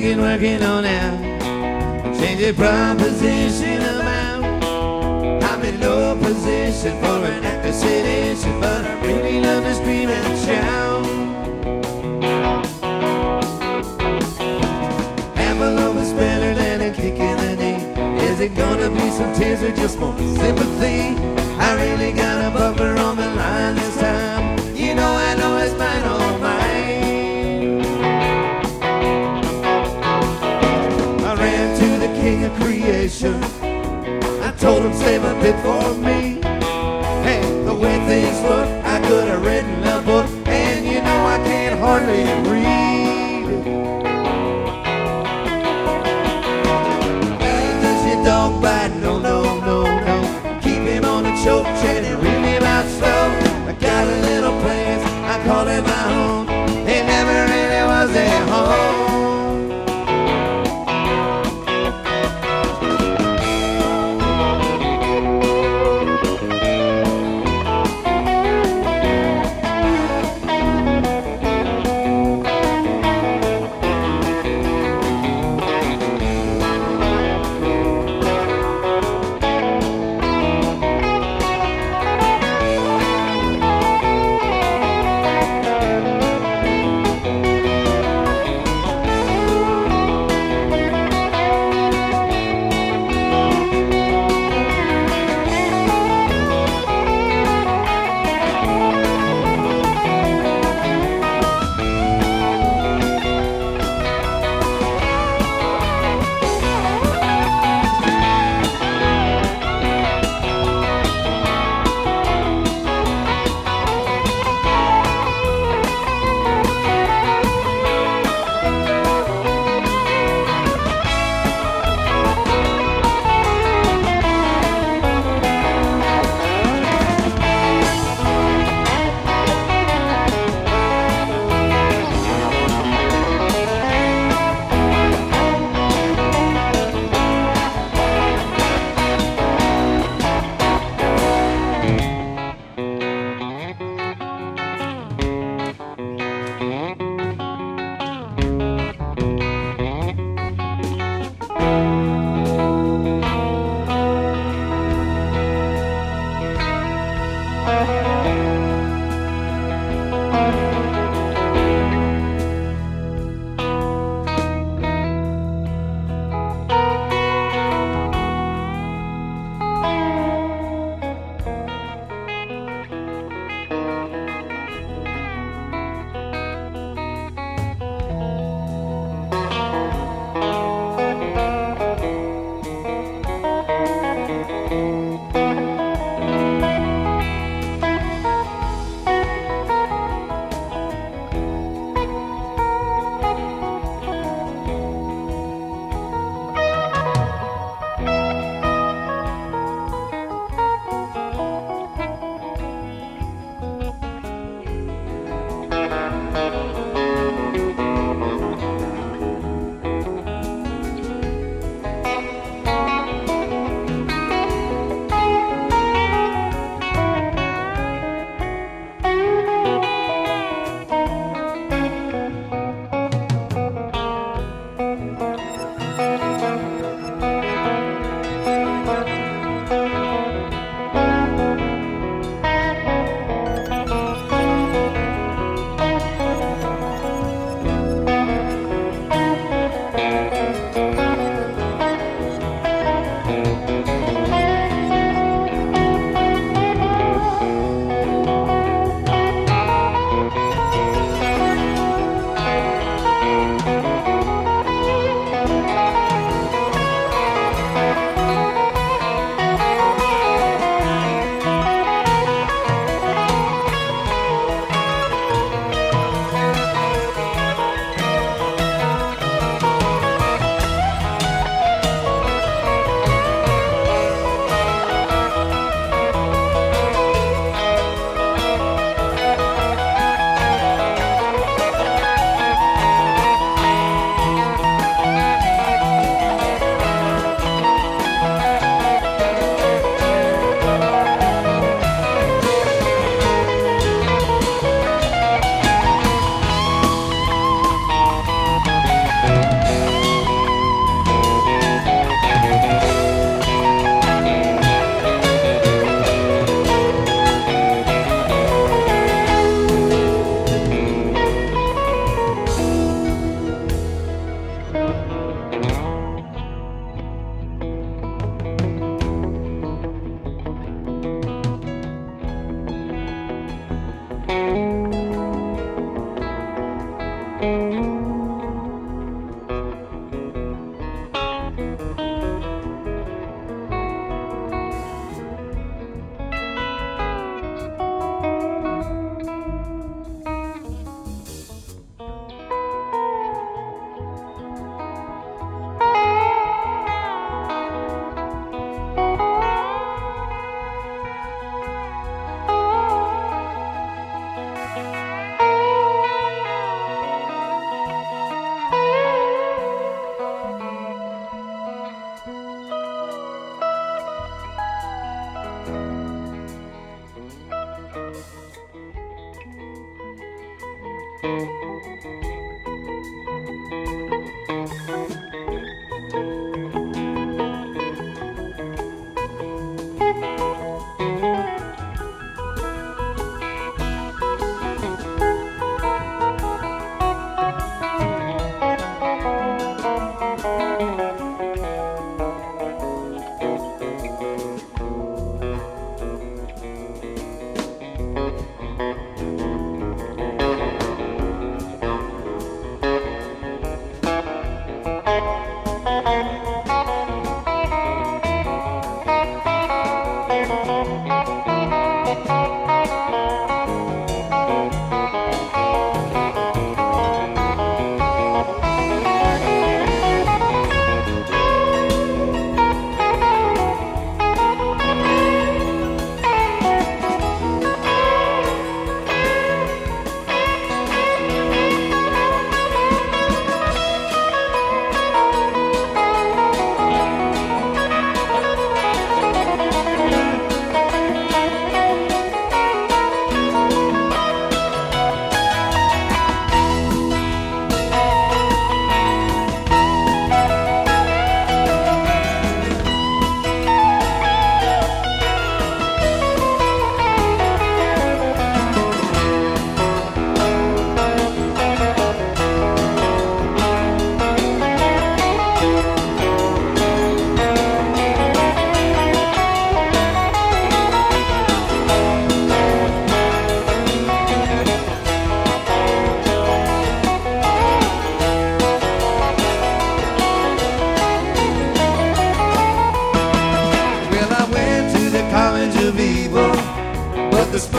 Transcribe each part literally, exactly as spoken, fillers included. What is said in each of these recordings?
begin working on now. Change the proposition about. I'm in no position for an actor sedation, but I really love to scream and shout. Half a love is better than a kick in the knee. Is it gonna be some tears or just more sympathy? I really got a buffer on the line this time. You know I know it's mine, all mine. I ran to the king of creation. I told him save a bit for me. Hey, the way things look, I could have written a book, and you know I can't hardly read. Does your dog bite? No, no, no, no. Keep him on the choke chain and read me about slow. I got a little place, I call it my home. It never really was at home.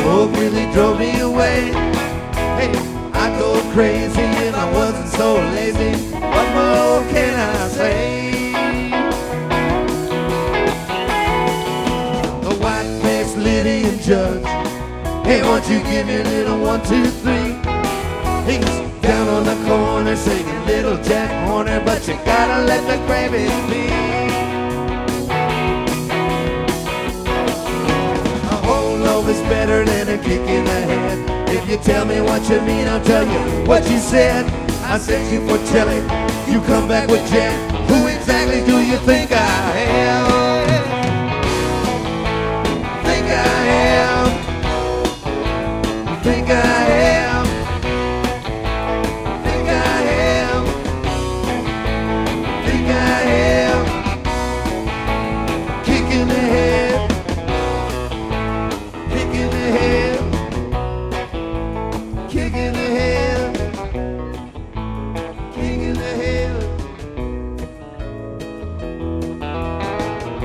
smoke really drove me away. Hey, I go crazy and I wasn't so lazy. What more can I say? The white-faced Lydian judge, hey, won't you give me a little one, two, three? He's down on the corner singing Little Jack Horner, but you gotta let the gravy be. A whole loaf is better than a kick in the head. If you tell me what you mean, I'll tell you what you said. I sent you for Tilly, you come back with Jen. Who exactly do you think I am? Think I am? Think I am? Think I am? Think I am? Kick in the head, kick in the head, kick in the head, kick in the head.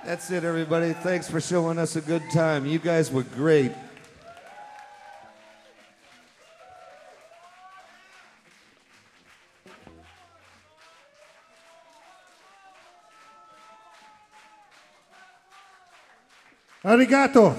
That's it, everybody. Thanks for showing us a good time. You guys were great. Arigato.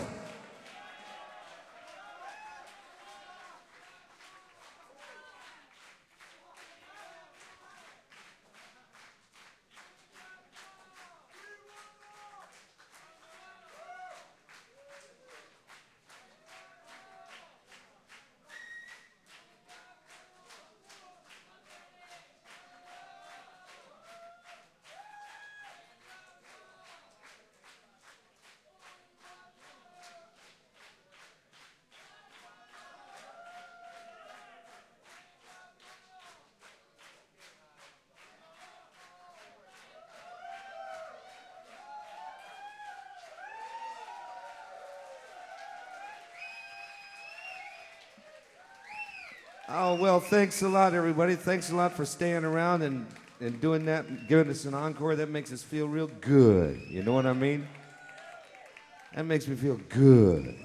Oh, well, thanks a lot, everybody. Thanks a lot for staying around and, and doing that and giving us an encore. That makes us feel real good. You know what I mean? That makes me feel good.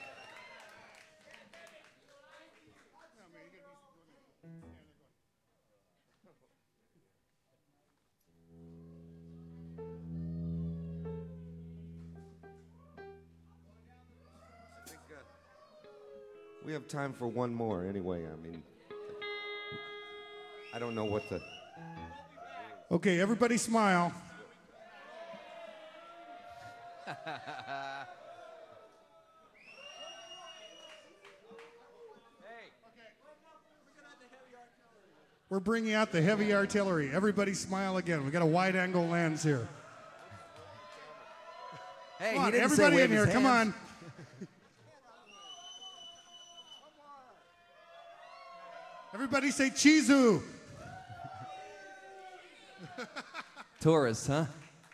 We have time for one more anyway. I mean, I don't know what the... Okay, everybody smile. We're bringing out the heavy artillery. Everybody smile again. We got a wide angle lens here. Hey, come on, he didn't everybody say in wave here, his come hands. on. Everybody say Chizu. Tourists, huh?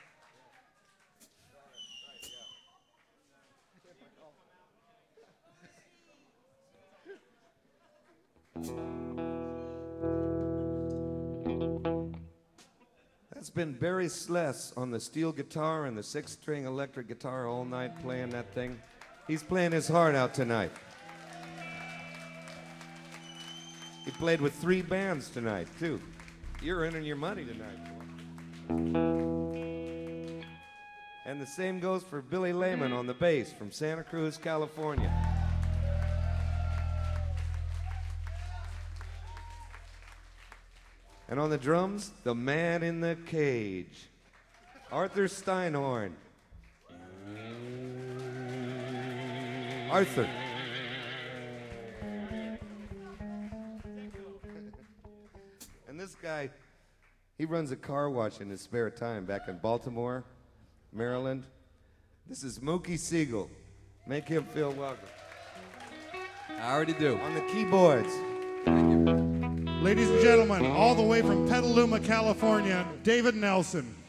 That's been Barry Sless on the steel guitar and the six-string electric guitar all night playing that thing. He's playing his heart out tonight. He played with three bands tonight, too. You're earning your money tonight. And the same goes for Billy Lehman on the bass from Santa Cruz, California. And on the drums, the man in the cage, Arthur Steinhorn. Arthur. And this guy, he runs a car wash in his spare time back in Baltimore, Maryland. This is Mookie Siegel. Make him feel welcome. I already do. On the keyboards. Thank you. Ladies and gentlemen, all the way from Petaluma, California, David Nelson.